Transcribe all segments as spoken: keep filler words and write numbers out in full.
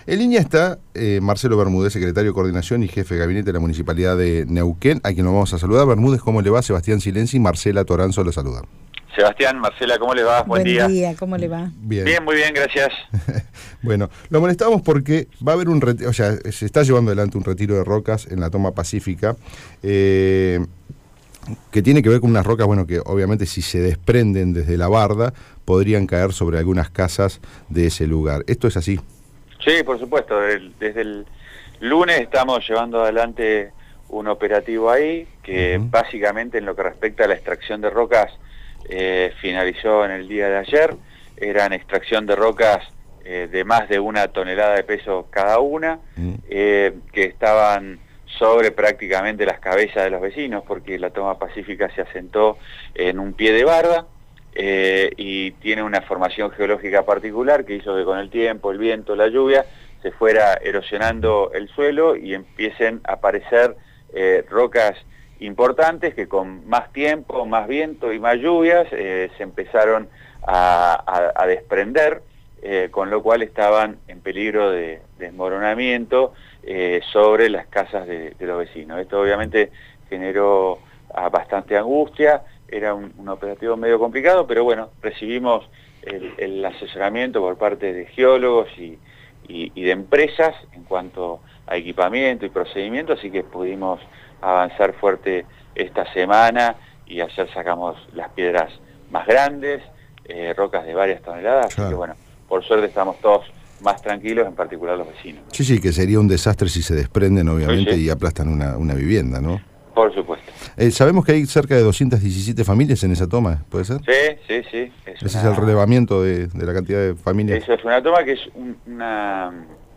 En línea está eh, Marcelo Bermúdez, secretario de Coordinación y jefe de gabinete de la Municipalidad de Neuquén, a quien nos vamos a saludar. Bermúdez, ¿cómo le va? Sebastián Silenzi y Marcela Toranzo lo saluda. Sebastián, Marcela, ¿cómo le va? Buen, Buen día. día, ¿cómo le va? Bien. Bien, muy bien, gracias. Bueno, lo molestamos porque va a haber un retiro, o sea, se está llevando adelante un retiro de rocas en la toma pacífica, eh, que tiene que ver con unas rocas, bueno, que obviamente si se desprenden desde la barda, podrían caer sobre algunas casas de ese lugar. ¿Esto es así? Sí, por supuesto. Desde el lunes estamos llevando adelante un operativo ahí, que uh-huh. básicamente en lo que respecta a la extracción de rocas, eh, finalizó en el día de ayer. Eran extracción de rocas eh, de más de una tonelada de peso cada una, uh-huh. eh, que estaban sobre prácticamente las cabezas de los vecinos, porque la toma pacífica se asentó en un pie de barda, eh, y tiene una formación geológica particular que hizo que con el tiempo, el viento, la lluvia, se fuera erosionando el suelo y empiecen a aparecer eh, rocas importantes que con más tiempo, más viento y más lluvias eh, se empezaron a, a, a desprender, eh, con lo cual estaban en peligro de desmoronamiento eh, sobre las casas de, de los vecinos. Esto obviamente generó a bastante angustia. Era un, un operativo medio complicado, pero bueno, recibimos el, el asesoramiento por parte de geólogos y, y, y de empresas en cuanto a equipamiento y procedimiento, así que pudimos avanzar fuerte esta semana y ayer sacamos las piedras más grandes, eh, rocas de varias toneladas, claro. Así que bueno, por suerte estamos todos más tranquilos, en particular los vecinos. Sí, sí, que sería un desastre si se desprenden, obviamente, sí, sí. y aplastan una, una vivienda, ¿no? Por supuesto. Eh, sabemos que hay cerca de doscientas diecisiete familias en esa toma, ¿puede ser? Sí, sí, sí. Es Ese una... es el relevamiento de, de la cantidad de familias. Eso es una toma que es un, una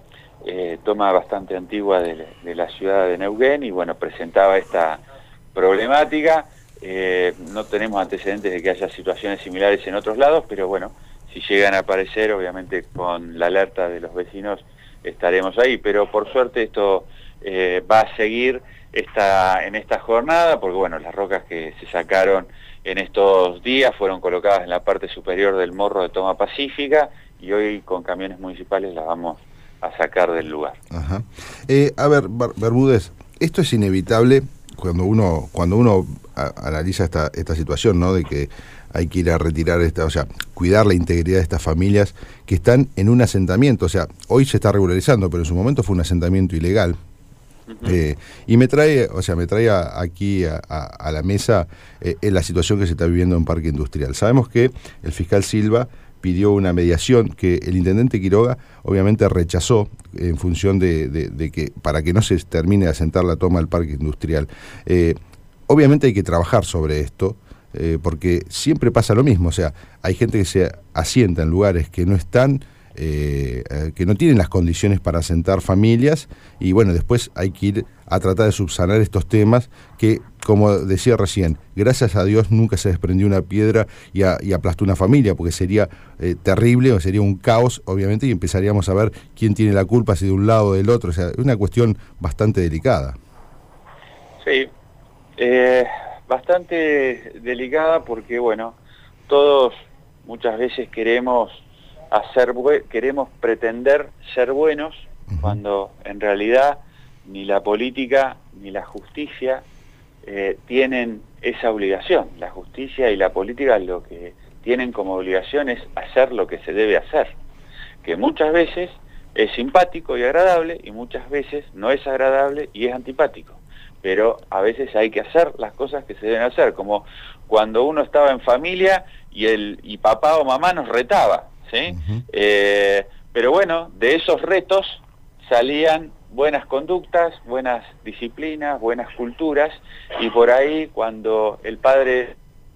eh, toma bastante antigua de, de la ciudad de Neuquén y bueno, presentaba esta problemática. Eh, no tenemos antecedentes de que haya situaciones similares en otros lados, pero bueno, si llegan a aparecer, obviamente con la alerta de los vecinos estaremos ahí. Pero por suerte esto eh, va a seguir Esta, en esta jornada, porque bueno, las rocas que se sacaron en estos días fueron colocadas en la parte superior del morro de toma pacífica y hoy con camiones municipales las vamos a sacar del lugar. Ajá. Eh, a ver, Bermúdez, esto es inevitable cuando uno cuando uno a, analiza esta, esta situación, ¿no? De que hay que ir a retirar esta, o sea, cuidar la integridad de estas familias que están en un asentamiento, o sea, hoy se está regularizando, pero en su momento fue un asentamiento ilegal. Uh-huh. Eh, y me trae, o sea, me trae a, aquí a, a, a la mesa eh, en la situación que se está viviendo en Parque Industrial. Sabemos que el fiscal Silva pidió una mediación que el intendente Quiroga obviamente rechazó en función de, de, de que para que no se termine de asentar la toma del Parque Industrial. Eh, obviamente hay que trabajar sobre esto, eh, porque siempre pasa lo mismo, o sea, hay gente que se asienta en lugares que no están Eh, eh, que no tienen las condiciones para asentar familias y bueno, después hay que ir a tratar de subsanar estos temas que, como decía recién, gracias a Dios nunca se desprendió una piedra y, a, y aplastó una familia, porque sería eh, terrible o sería un caos, obviamente, y empezaríamos a ver quién tiene la culpa, si de un lado o del otro, o sea, es una cuestión bastante delicada. Sí, eh, bastante delicada porque, bueno, todos muchas veces queremos hacer queremos pretender ser buenos uh-huh. cuando en realidad ni la política ni la justicia eh, tienen esa obligación. La justicia y la política lo que tienen como obligación es hacer lo que se debe hacer, que muchas veces es simpático y agradable y muchas veces no es agradable y es antipático, pero a veces hay que hacer las cosas que se deben hacer, como cuando uno estaba en familia y, el, y papá o mamá nos retaba, ¿sí? Uh-huh. Eh, pero bueno, de esos retos salían buenas conductas, buenas disciplinas, buenas culturas, y por ahí cuando el padre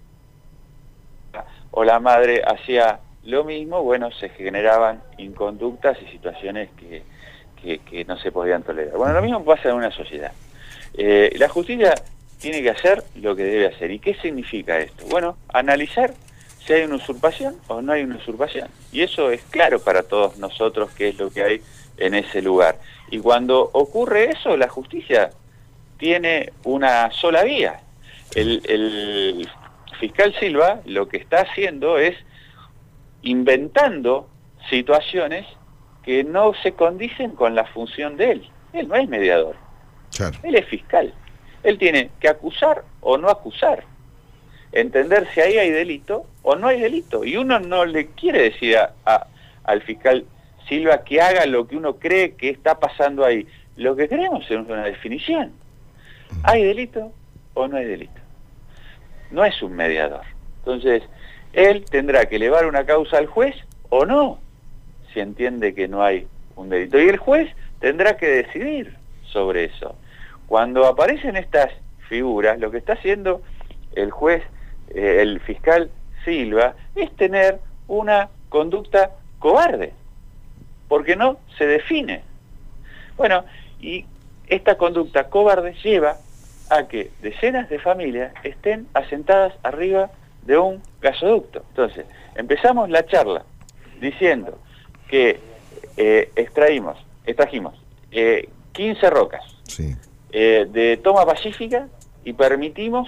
o la madre hacía lo mismo, bueno, se generaban inconductas y situaciones que, que, que no se podían tolerar. Bueno, lo mismo pasa en una sociedad. Eh, la justicia tiene que hacer lo que debe hacer. ¿Y qué significa esto? Bueno, analizar si hay una usurpación o no hay una usurpación. Y eso es claro para todos nosotros qué es lo que hay en ese lugar. Y cuando ocurre eso, la justicia tiene una sola vía. El, el fiscal Silva lo que está haciendo es inventando situaciones que no se condicen con la función de él. Él no es mediador. Claro. Él es fiscal. Él tiene que acusar o no acusar. Entender si ahí hay delito o no hay delito. Y uno no le quiere decir a, a, al fiscal Silva que haga lo que uno cree que está pasando ahí. Lo que queremos es una definición. ¿Hay delito o no hay delito? No es un mediador. Entonces, él tendrá que elevar una causa al juez o no, si entiende que no hay un delito. Y el juez tendrá que decidir sobre eso. Cuando aparecen estas figuras, lo que está haciendo el juez, eh, el fiscal Silva, es tener una conducta cobarde, porque no se define. Bueno, y esta conducta cobarde lleva a que decenas de familias estén asentadas arriba de un gasoducto. Entonces, empezamos la charla diciendo que eh, extraímos, extrajimos eh, quince rocas sí. eh, de toma pacífica y permitimos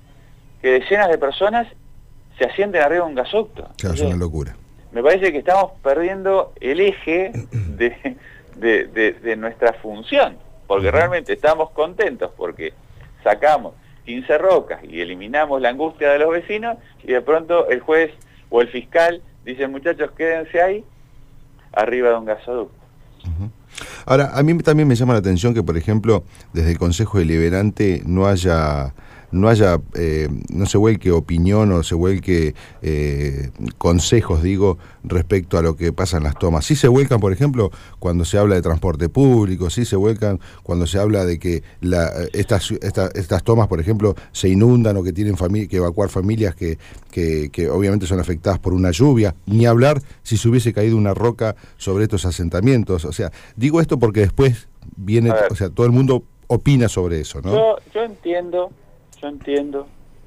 que decenas de personas se asienten arriba de un gasoducto. Claro, es una locura. Me parece que estamos perdiendo el eje de, de, de, de nuestra función, porque realmente estamos contentos porque sacamos quince rocas y eliminamos la angustia de los vecinos, y de pronto el juez o el fiscal dice, muchachos, quédense ahí, arriba de un gasoducto. Uh-huh. Ahora, a mí también me llama la atención que, por ejemplo, desde el Consejo Deliberante no haya... no haya, eh, no se vuelque opinión o se vuelque eh, consejos, digo, respecto a lo que pasa en las tomas. Sí se vuelcan, por ejemplo, cuando se habla de transporte público, sí se vuelcan cuando se habla de que la, estas, esta, estas tomas, por ejemplo, se inundan o que tienen fami- que evacuar familias que, que, que obviamente son afectadas por una lluvia, ni hablar si se hubiese caído una roca sobre estos asentamientos. O sea, digo esto porque después viene, o sea, todo el mundo opina sobre eso, ¿no? Yo, yo entiendo... Yo entiendo,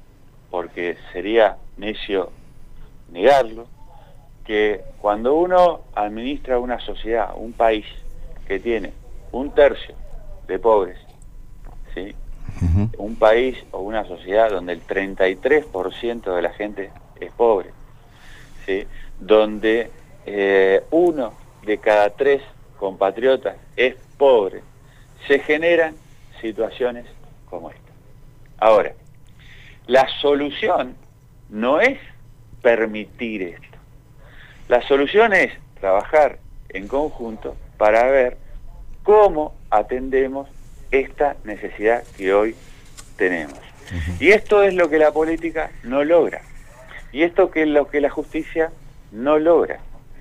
porque sería necio negarlo, que cuando uno administra una sociedad, un país que tiene un tercio de pobres, ¿sí? Uh-huh. Un país o una sociedad donde el treinta y tres por ciento de la gente es pobre, ¿sí? Donde eh, uno de cada tres compatriotas es pobre, se generan situaciones como esta. Ahora, la solución no es permitir esto. La solución es trabajar en conjunto para ver cómo atendemos esta necesidad que hoy tenemos. Uh-huh. Y esto es lo que la política no logra. Y esto es lo que la justicia no logra.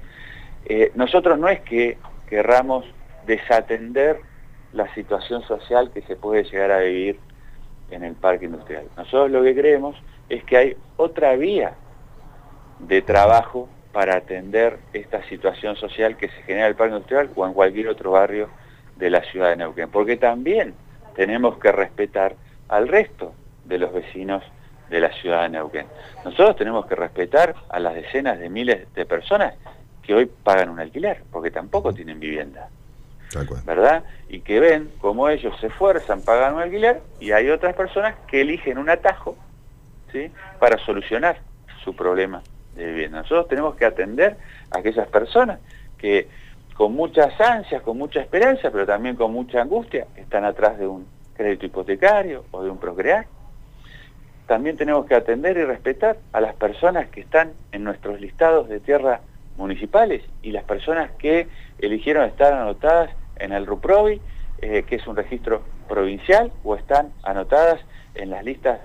Eh, nosotros no es que querramos desatender la situación social que se puede llegar a vivir en el parque industrial. Nosotros lo que creemos es que hay otra vía de trabajo para atender esta situación social que se genera en el parque industrial o en cualquier otro barrio de la ciudad de Neuquén, porque también tenemos que respetar al resto de los vecinos de la ciudad de Neuquén. Nosotros tenemos que respetar a las decenas de miles de personas que hoy pagan un alquiler, porque tampoco tienen vivienda, ¿verdad? Y que ven cómo ellos se esfuerzan, pagan un alquiler, y hay otras personas que eligen un atajo, ¿sí?, para solucionar su problema de vivienda. Nosotros tenemos que atender a aquellas personas que con muchas ansias, con mucha esperanza, pero también con mucha angustia, están atrás de un crédito hipotecario o de un procrear. También tenemos que atender y respetar a las personas que están en nuestros listados de tierra municipales y las personas que eligieron estar anotadas en el RUPROVI, eh, que es un registro provincial, o están anotadas en las listas.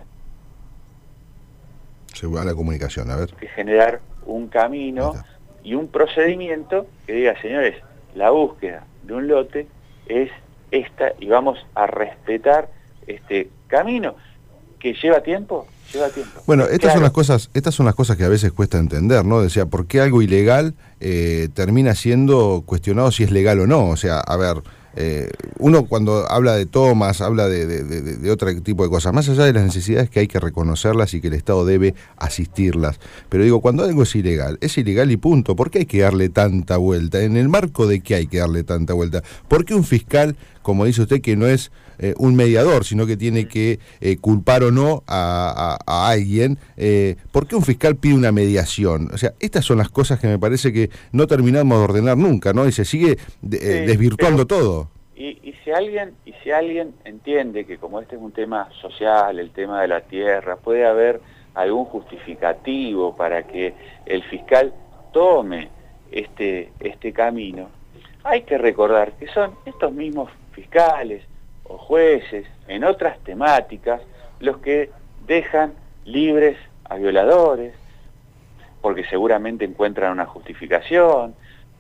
Se va a la comunicación, a ver. Que generar un camino y un procedimiento que diga, señores, la búsqueda de un lote es esta y vamos a respetar este camino que lleva tiempo. Lleva tiempo. Bueno, estas claro. son las cosas, estas son las cosas que a veces cuesta entender, ¿no? O sea, ¿por qué algo ilegal eh, termina siendo cuestionado si es legal o no? O sea, a ver, eh, uno cuando habla de tomas, habla de, de, de, de otro tipo de cosas, más allá de las necesidades que hay que reconocerlas y que el Estado debe asistirlas. Pero digo, cuando algo es ilegal, es ilegal y punto. ¿Por qué hay que darle tanta vuelta? ¿En el marco de qué hay que darle tanta vuelta? ¿Por qué un fiscal como dice usted, que no es eh, un mediador, sino que tiene que eh, culpar o no a, a, a alguien. Eh, ¿Por qué un fiscal pide una mediación? O sea, estas son las cosas que me parece que no terminamos de ordenar nunca, ¿no? Y se sigue de, eh, sí, desvirtuando pero, todo. Y, y si alguien y si alguien entiende que como este es un tema social, el tema de la tierra, puede haber algún justificativo para que el fiscal tome este, este camino, hay que recordar que son estos mismos fiscales o jueces en otras temáticas los que dejan libres a violadores, porque seguramente encuentran una justificación.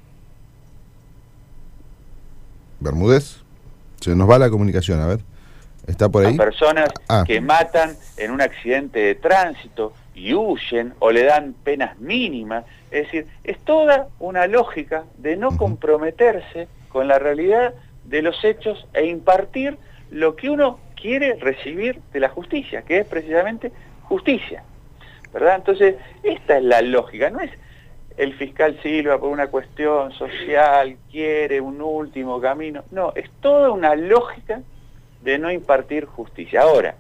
Bermúdez, se nos va la comunicación, a ver, ¿está por ahí? A personas ah. que matan en un accidente de tránsito y huyen o le dan penas mínimas, es decir, es toda una lógica de no uh-huh. comprometerse con la realidad de los hechos e impartir lo que uno quiere recibir de la justicia, que es precisamente justicia, ¿verdad? Entonces, esta es la lógica, no es el fiscal Silva por una cuestión social quiere un último camino, no, es toda una lógica de no impartir justicia. Ahora,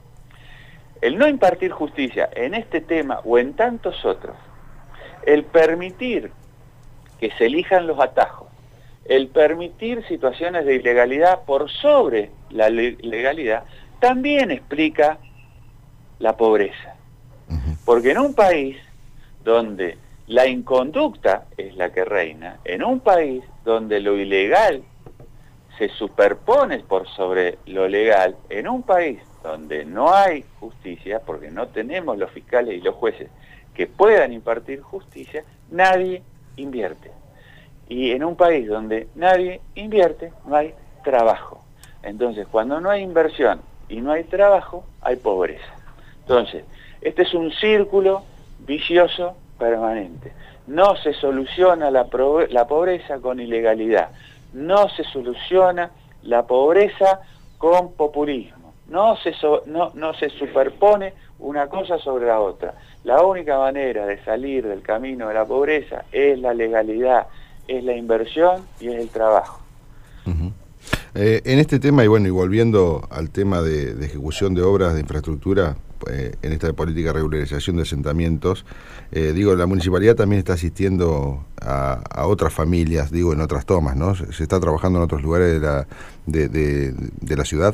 el no impartir justicia en este tema o en tantos otros, el permitir que se elijan los atajos, el permitir situaciones de ilegalidad por sobre la legalidad, también explica la pobreza. Porque en un país donde la inconducta es la que reina, en un país donde lo ilegal se superpone por sobre lo legal, en un país donde no hay justicia, porque no tenemos los fiscales y los jueces que puedan impartir justicia, nadie invierte. Y en un país donde nadie invierte, no hay trabajo. Entonces, cuando no hay inversión y no hay trabajo, hay pobreza. Entonces, este es un círculo vicioso permanente. No se soluciona la, la pobreza con ilegalidad. No se soluciona la pobreza con populismo. No se, so, no, no se superpone una cosa sobre la otra. La única manera de salir del camino de la pobreza es la legalidad, es la inversión y es el trabajo. Uh-huh. Eh, en este tema, y bueno, y volviendo al tema de, de ejecución de obras de infraestructura, eh, en esta política de regularización de asentamientos, eh, digo, la municipalidad también está asistiendo a, a otras familias, digo, en otras tomas, ¿no? ¿Se, se está trabajando en otros lugares de la, de, de, de la ciudad?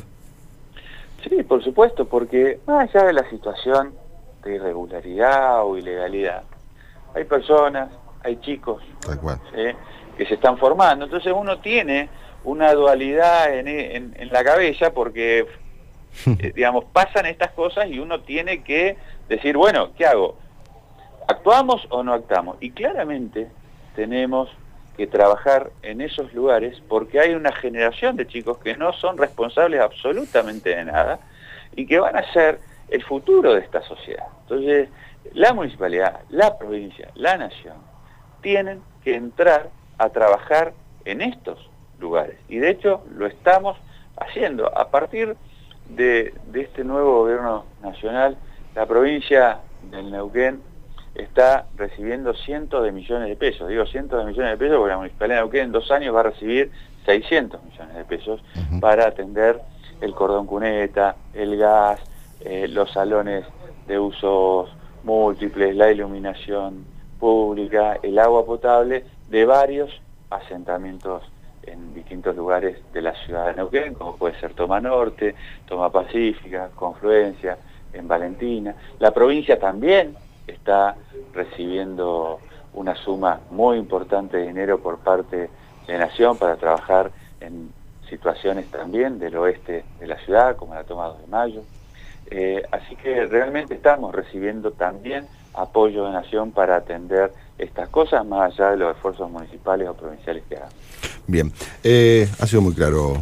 Sí, por supuesto, porque más allá de la situación de irregularidad o ilegalidad, hay personas, hay chicos ¿sí? que se están formando, entonces uno tiene una dualidad en, en, en la cabeza porque, eh, digamos, pasan estas cosas y uno tiene que decir, bueno, ¿qué hago? ¿Actuamos o no actuamos? Y claramente tenemos que trabajar en esos lugares porque hay una generación de chicos que no son responsables absolutamente de nada y que van a ser el futuro de esta sociedad. Entonces, la municipalidad, la provincia, la nación, tienen que entrar a trabajar en estos lugares. Y de hecho lo estamos haciendo. A partir de, de este nuevo gobierno nacional, la provincia del Neuquén está recibiendo cientos de millones de pesos. Digo cientos de millones de pesos porque la municipalidad de Neuquén en dos años va a recibir seiscientos millones de pesos uh-huh. para atender el cordón cuneta, el gas, eh, los salones de usos múltiples, la iluminación pública, el agua potable de varios asentamientos en distintos lugares de la ciudad de Neuquén, como puede ser Toma Norte, Toma Pacífica, Confluencia, en Valentina. La provincia también está recibiendo una suma muy importante de dinero por parte de Nación para trabajar en situaciones también del oeste de la ciudad, como la Toma dos de Mayo. Eh, así que realmente estamos recibiendo también apoyo de Nación para atender estas cosas, más allá de los esfuerzos municipales o provinciales que hagan. Bien, eh, ha sido muy claro.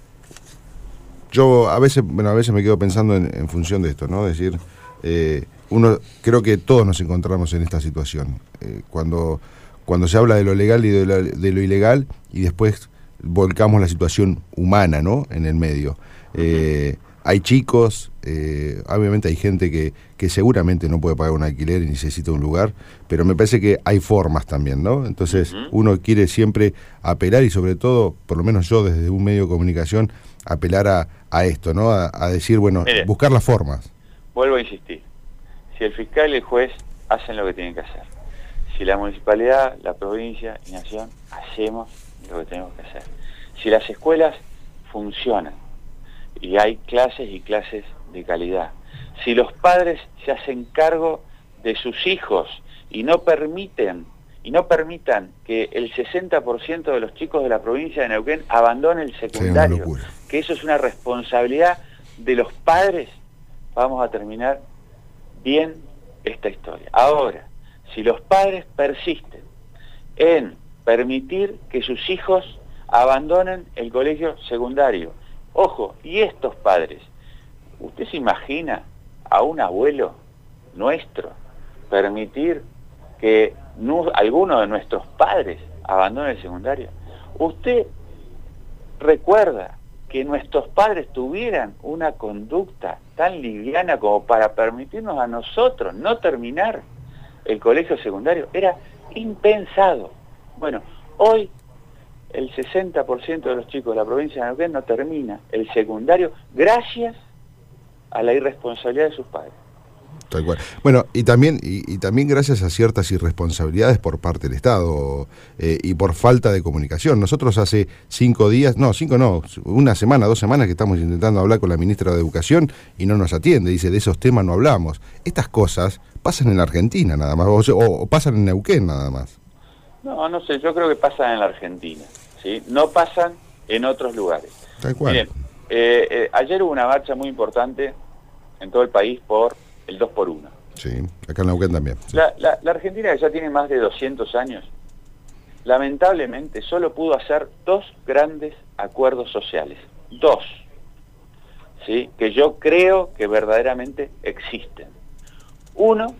Yo a veces, bueno, a veces me quedo pensando en, en función de esto, ¿no? Es decir, eh, uno, creo que todos nos encontramos en esta situación. Eh, cuando, cuando se habla de lo legal y de lo, de lo ilegal, y después volcamos la situación humana, ¿no? En el medio. Eh, hay chicos, eh, obviamente hay gente que, que seguramente no puede pagar un alquiler y necesita un lugar, pero me parece que hay formas también, ¿no? Entonces uh-huh. uno quiere siempre apelar y sobre todo, por lo menos yo desde un medio de comunicación, apelar a, a esto, ¿no? A, a decir, bueno, Mire, buscar las formas. Vuelvo a insistir, si el fiscal y el juez hacen lo que tienen que hacer, si la municipalidad, la provincia y nación hacemos lo que tenemos que hacer, si las escuelas funcionan y hay clases y clases de calidad, si los padres se hacen cargo de sus hijos y no permiten y no permitan que el sesenta por ciento de los chicos de la provincia de Neuquén abandonen el secundario, sí, que eso es una responsabilidad de los padres, vamos a terminar bien esta historia. Ahora, si los padres persisten en permitir que sus hijos abandonen el colegio secundario, ojo, y estos padres, ¿usted se imagina a un abuelo nuestro permitir que no, alguno de nuestros padres abandone el secundario? ¿Usted recuerda que nuestros padres tuvieran una conducta tan liviana como para permitirnos a nosotros no terminar el colegio secundario? Era impensado. Bueno, hoy el sesenta por ciento de los chicos de la provincia de Neuquén no termina el secundario gracias a la irresponsabilidad de sus padres. Tal cual. Bueno, y también y, y también gracias a ciertas irresponsabilidades por parte del Estado eh, y por falta de comunicación. Nosotros hace cinco días, no, cinco no, una semana, dos semanas que estamos intentando hablar con la ministra de Educación y no nos atiende. Dice, de esos temas no hablamos. Estas cosas pasan en la Argentina nada más, o, o pasan en Neuquén nada más. No, no sé, yo creo que pasan en la Argentina, ¿sí? No pasan en otros lugares. Tal cual. Miren, eh, eh, ayer hubo una marcha muy importante en todo el país por el dos por uno. Sí, acá en Neuquén también. Sí. La, la, la Argentina, que ya tiene más de doscientos años, lamentablemente solo pudo hacer dos grandes acuerdos sociales. Dos. ¿Sí? Que yo creo que verdaderamente existen. Uno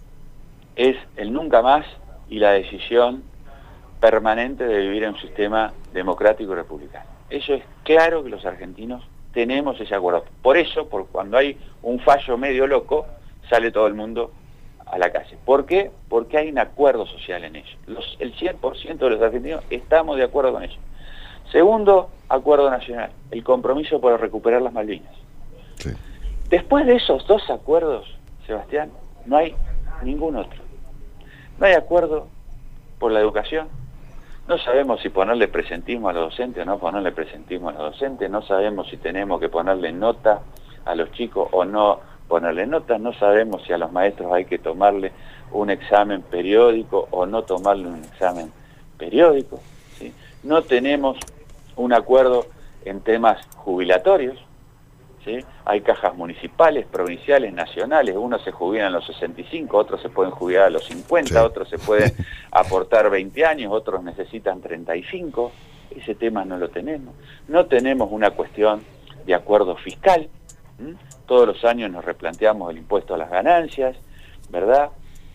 es el nunca más y la decisión permanente de vivir en un sistema democrático y republicano. Eso es claro que los argentinos tenemos ese acuerdo. Por eso, por cuando hay un fallo medio loco, sale todo el mundo a la calle. ¿Por qué? Porque hay un acuerdo social en ello. Los, el cien por ciento de los argentinos estamos de acuerdo con ello. Segundo, acuerdo nacional, el compromiso por recuperar las Malvinas. Sí. Después de esos dos acuerdos, Sebastián, no hay ningún otro. No hay acuerdo por la educación. No sabemos si ponerle presentismo a los docentes o no ponerle presentismo a los docentes. No sabemos si tenemos que ponerle nota a los chicos o no ponerle nota. No sabemos si a los maestros hay que tomarle un examen periódico o no tomarle un examen periódico, ¿sí? No tenemos un acuerdo en temas jubilatorios, ¿sí? Hay cajas municipales, provinciales, nacionales. Unos se jubilan a los sesenta y cinco, otros se pueden jubilar a los cincuenta, sí. Otros se pueden aportar veinte años, otros necesitan treinta y cinco. Ese tema no lo tenemos. No tenemos una cuestión de acuerdo fiscal. ¿Mm? Todos los años nos replanteamos el impuesto a las ganancias, ¿verdad?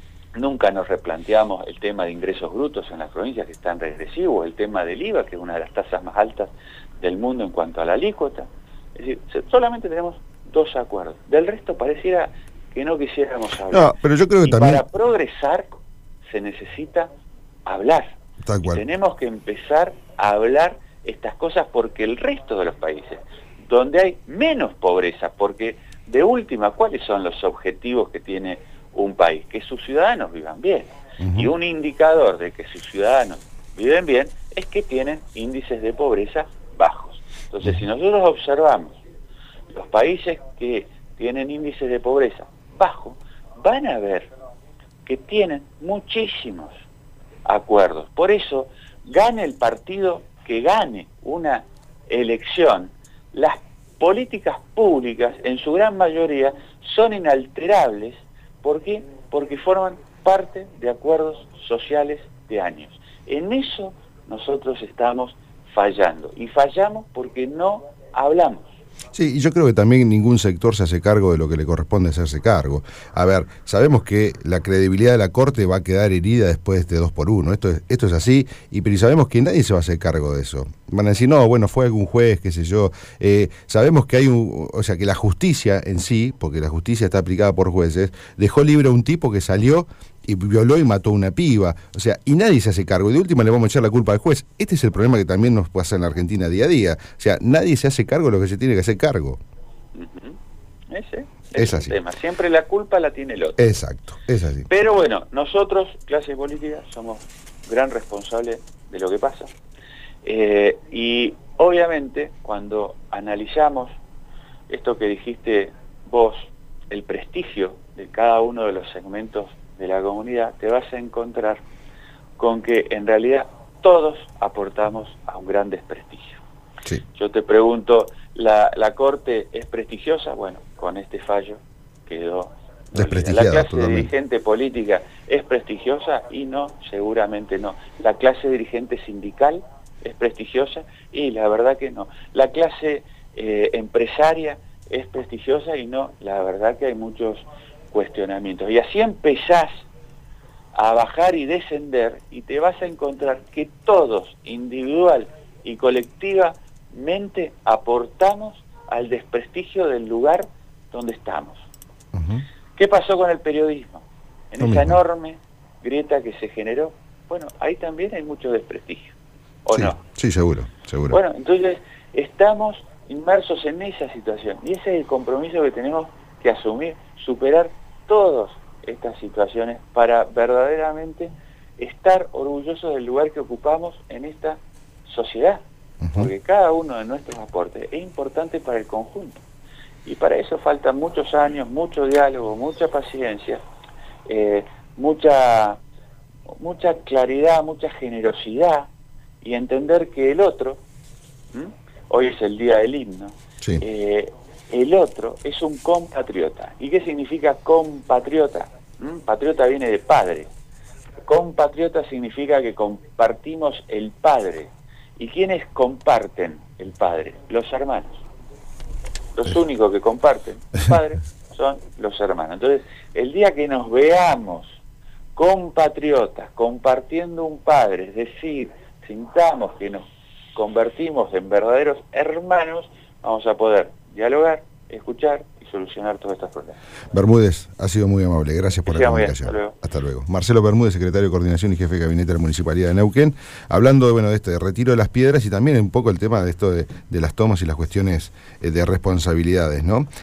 Nunca nos replanteamos el tema de ingresos brutos en las provincias, que están regresivos, el tema del I V A, que es una de las tasas más altas del mundo en cuanto a la alícuota. Es decir, solamente tenemos dos acuerdos. Del resto pareciera que no quisiéramos hablar. No, pero yo creo que y también... para progresar se necesita hablar. Tal cual. Tenemos que empezar a hablar estas cosas porque el resto de los países, donde hay menos pobreza, porque de última, ¿cuáles son los objetivos que tiene un país? Que sus ciudadanos vivan bien. Uh-huh. Y un indicador de que sus ciudadanos viven bien es que tienen índices de pobreza bajos. Entonces, si nosotros observamos los países que tienen índices de pobreza bajos, van a ver que tienen muchísimos acuerdos. Por eso, gane el partido que gane una elección, las políticas públicas, en su gran mayoría, son inalterables. ¿Por qué? Porque forman parte de acuerdos sociales de años. En eso nosotros estamos fallando, y fallamos porque no hablamos. Sí, y yo creo que también ningún sector se hace cargo de lo que le corresponde hacerse cargo. A ver, sabemos que la credibilidad de la Corte va a quedar herida después de este dos por uno. Esto es, esto es así, y pero sabemos que nadie se va a hacer cargo de eso. Van a decir, no, bueno, fue algún juez, qué sé yo. Eh, sabemos que hay un, o sea, que la justicia en sí, porque la justicia está aplicada por jueces, dejó libre a un tipo que salió y violó y mató a una piba. O sea, y nadie se hace cargo. Y de última le vamos a echar la culpa al juez. Este es el problema que también nos pasa en la Argentina día a día. O sea, nadie se hace cargo de lo que se tiene que hacer cargo. Uh-huh. Ese es, es así. El tema. Siempre la culpa la tiene el otro. Exacto, es así. Pero bueno, nosotros, clase política, somos gran responsables de lo que pasa. Eh, y obviamente, cuando analizamos esto que dijiste vos, el prestigio de cada uno de los segmentos de la comunidad, te vas a encontrar con que en realidad todos aportamos a un gran desprestigio. Sí. Yo te pregunto, ¿la, la Corte es prestigiosa? Bueno, con este fallo quedó desprestigiada. ¿La clase totalmente. dirigente política es prestigiosa? Y no, seguramente no. ¿La clase dirigente sindical es prestigiosa? Y la verdad que no. ¿La clase eh, empresaria es prestigiosa? Y no, la verdad que hay muchos cuestionamientos. Y así empezás a bajar y descender y te vas a encontrar que todos, individual y colectivamente, aportamos al desprestigio del lugar donde estamos. Uh-huh. ¿Qué pasó con el periodismo? En Lo esa mismo. enorme grieta que se generó, bueno, ahí también hay mucho desprestigio, ¿o sí, no? Sí, seguro, seguro. Bueno, entonces estamos inmersos en esa situación y ese es el compromiso que tenemos que asumir, superar todas estas situaciones para verdaderamente estar orgullosos del lugar que ocupamos en esta sociedad, uh-huh. porque cada uno de nuestros aportes es importante para el conjunto. Y para eso faltan muchos años, mucho diálogo, mucha paciencia, eh, mucha, mucha claridad, mucha generosidad y entender que el otro, ¿m? Hoy es el día del himno, sí. eh, el otro es un compatriota. ¿Y qué significa compatriota? ¿M? Patriota viene de padre. Compatriota significa que compartimos el padre. ¿Y quiénes comparten el padre? Los hermanos. Los únicos que comparten el padre son los hermanos. Entonces, el día que nos veamos compatriotas compartiendo un padre, es decir, sintamos que nos convertimos en verdaderos hermanos, vamos a poder dialogar, escuchar y solucionar todos estos problemas. Bermúdez, ha sido muy amable. Gracias por que la Hasta comunicación. luego. Hasta luego. Marcelo Bermúdez, secretario de Coordinación y jefe de Gabinete de la Municipalidad de Neuquén, hablando de, bueno, de este de retiro de las piedras y también un poco el tema de esto de, de las tomas y las cuestiones eh, de responsabilidades, ¿no?